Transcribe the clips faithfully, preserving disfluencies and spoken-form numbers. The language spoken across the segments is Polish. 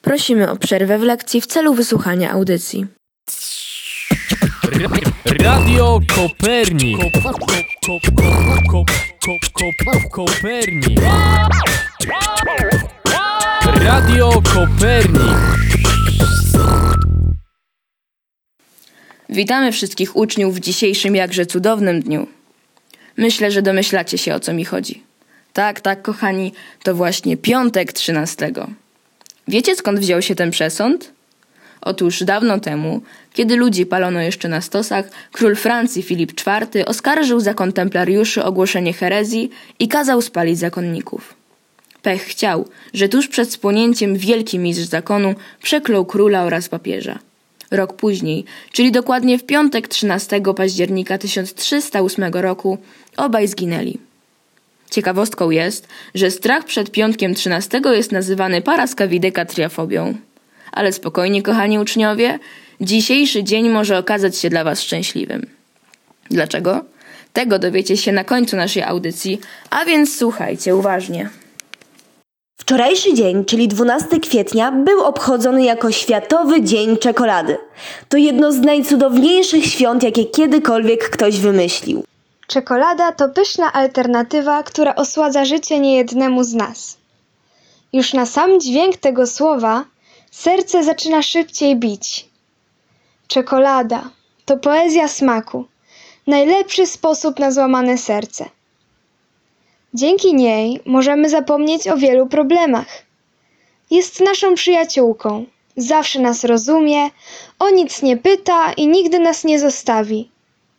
Prosimy o przerwę w lekcji w celu wysłuchania audycji. Radio Kopernik. Kopernik. Radio Kopernik. Witamy wszystkich uczniów w dzisiejszym jakże cudownym dniu. Myślę, że domyślacie się, o co mi chodzi. Tak, tak, kochani, to właśnie piątek trzynastego. Wiecie, skąd wziął się ten przesąd? Otóż dawno temu, kiedy ludzi palono jeszcze na stosach, król Francji Filip czwarty oskarżył zakon templariuszy o ogłoszenie herezji i kazał spalić zakonników. Pech chciał, że tuż przed spłonięciem wielki mistrz zakonu przeklął króla oraz papieża. Rok później, czyli dokładnie w piątek trzynastego października tysiąc trzysta ósmego roku, obaj zginęli. Ciekawostką jest, że strach przed piątkiem trzynastego jest nazywany paraskawidecatriafobią. Ale spokojnie, kochani uczniowie, dzisiejszy dzień może okazać się dla was szczęśliwym. Dlaczego? Tego dowiecie się na końcu naszej audycji, a więc słuchajcie uważnie. Wczorajszy dzień, czyli dwunastego kwietnia, był obchodzony jako Światowy Dzień Czekolady. To jedno z najcudowniejszych świąt, jakie kiedykolwiek ktoś wymyślił. Czekolada to pyszna alternatywa, która osładza życie niejednemu z nas. Już na sam dźwięk tego słowa serce zaczyna szybciej bić. Czekolada to poezja smaku, najlepszy sposób na złamane serce. Dzięki niej możemy zapomnieć o wielu problemach. Jest naszą przyjaciółką, zawsze nas rozumie, o nic nie pyta i nigdy nas nie zostawi.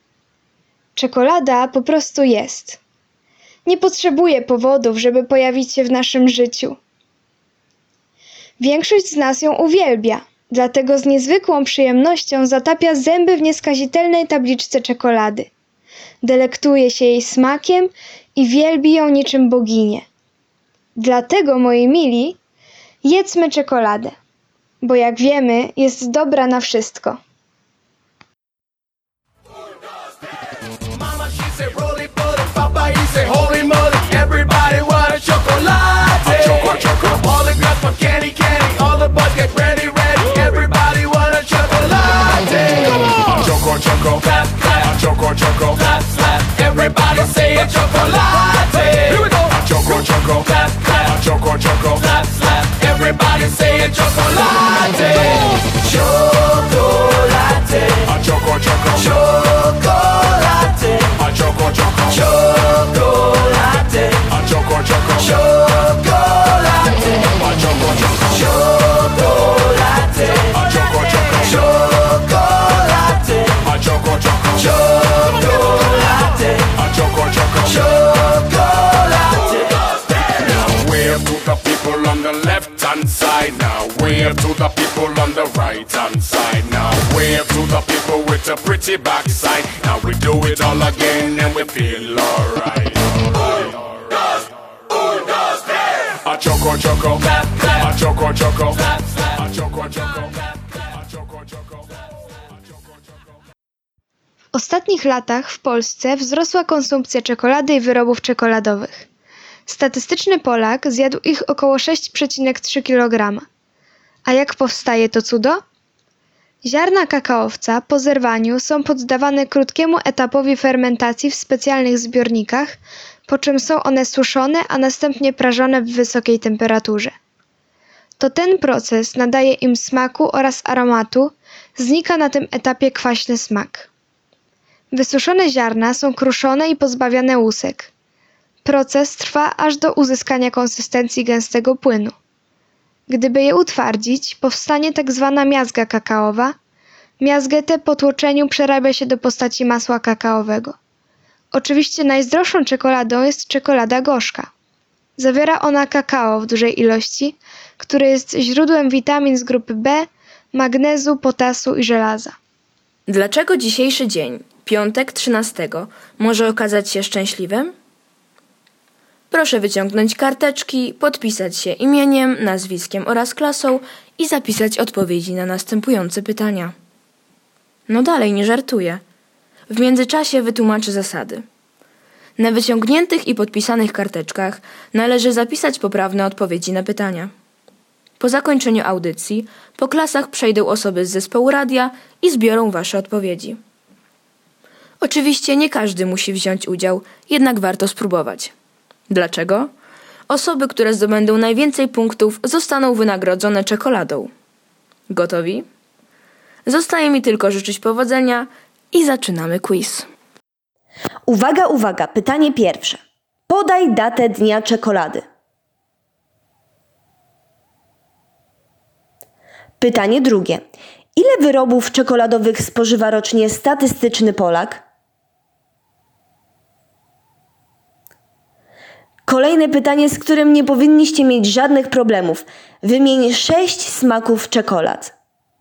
Czekolada po prostu jest. Nie potrzebuje powodów, żeby pojawić się w naszym życiu. Większość z nas ją uwielbia, dlatego z niezwykłą przyjemnością zatapia zęby w nieskazitelnej tabliczce czekolady. Delektuje się jej smakiem i wielbi ją niczym boginię. Dlatego, moi mili, jedzmy czekoladę, bo jak wiemy, jest dobra na wszystko. Choco, clap, clap, choco, choco, clap, clap. Everybody say a chocolate. Here we go. Choco, choco, clap, clap, choco, choco, clap, clap. Everybody say a chocolate. Chocolate. A choco, choco, chocolate. A choco, choco, chocolate. A choco, choco, chocolate. A choco, choco, chocolate. A choco, choco, chocolate. A choco choco chocolate. A choco choco chocolate. Now wave to the people on the left hand side. Now wave to the people on the right hand side. Now wave to the people with a pretty backside. Now we do it all again and we feel alright. A choco choco clap clap. A choco choco clap clap. A choco choco clap clap. A choco choco. W ostatnich latach w Polsce wzrosła konsumpcja czekolady i wyrobów czekoladowych. Statystyczny Polak zjadł ich około sześć przecinek trzy kilograma. A jak powstaje to cudo? Ziarna kakaowca po zerwaniu są poddawane krótkiemu etapowi fermentacji w specjalnych zbiornikach, po czym są one suszone, a następnie prażone w wysokiej temperaturze. To ten proces nadaje im smaku oraz aromatu, znika na tym etapie kwaśny smak. Wysuszone ziarna są kruszone i pozbawiane łusek. Proces trwa aż do uzyskania konsystencji gęstego płynu. Gdyby je utwardzić, powstanie tak zwana miazga kakaowa. Miazgę tę po tłoczeniu przerabia się do postaci masła kakaowego. Oczywiście najzdrowszą czekoladą jest czekolada gorzka. Zawiera ona kakao w dużej ilości, które jest źródłem witamin z grupy B, magnezu, potasu i żelaza. Dlaczego dzisiejszy dzień, piątek trzynastego, może okazać się szczęśliwym? Proszę wyciągnąć karteczki, podpisać się imieniem, nazwiskiem oraz klasą i zapisać odpowiedzi na następujące pytania. No dalej, nie żartuję. W międzyczasie wytłumaczę zasady. Na wyciągniętych i podpisanych karteczkach należy zapisać poprawne odpowiedzi na pytania. Po zakończeniu audycji po klasach przejdą osoby z zespołu radia i zbiorą wasze odpowiedzi. Oczywiście nie każdy musi wziąć udział, jednak warto spróbować. Dlaczego? Osoby, które zdobędą najwięcej punktów, zostaną wynagrodzone czekoladą. Gotowi? Zostaje mi tylko życzyć powodzenia i zaczynamy quiz. Uwaga, uwaga, pytanie pierwsze. Podaj datę dnia czekolady. Pytanie drugie. Ile wyrobów czekoladowych spożywa rocznie statystyczny Polak? Kolejne pytanie, z którym nie powinniście mieć żadnych problemów. Wymień sześć smaków czekolad.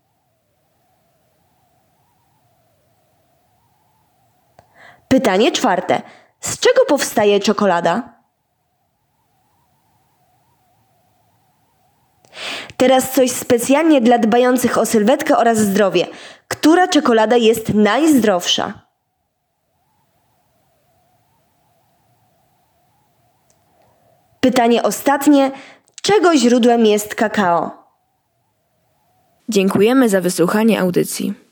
Pytanie czwarte. Z czego powstaje czekolada? Teraz coś specjalnie dla dbających o sylwetkę oraz zdrowie. Która czekolada jest najzdrowsza? Pytanie ostatnie. Czego źródłem jest kakao? Dziękujemy za wysłuchanie audycji.